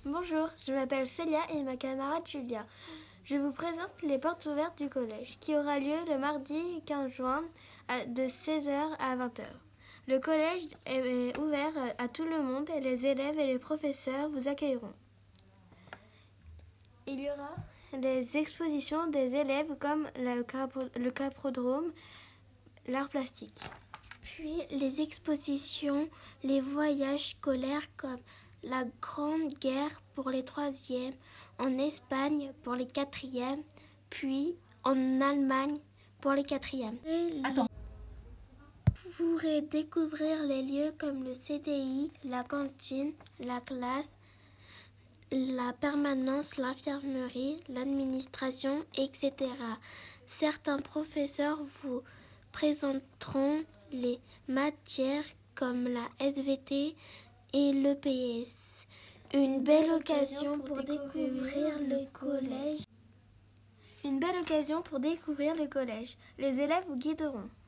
Bonjour, je m'appelle Célia et ma camarade Julia. Je vous présente les portes ouvertes du collège qui aura lieu le mardi 15 juin de 16h à 20h. Le collège est ouvert à tout le monde et les élèves et les professeurs vous accueilleront. Il y aura des expositions des élèves comme le caprodrome, l'art plastique. Puis les expositions, les voyages scolaires comme la Grande Guerre pour les 3e, en Espagne pour les 4e, puis en Allemagne pour les 4e. Vous pourrez découvrir les lieux comme le CDI, la cantine, la classe, la permanence, l'infirmerie, l'administration, etc. Certains professeurs vous présenteront les matières comme la SVT et l'EPS. Une belle occasion pour découvrir le collège. Une belle occasion pour découvrir le collège. Les élèves vous guideront.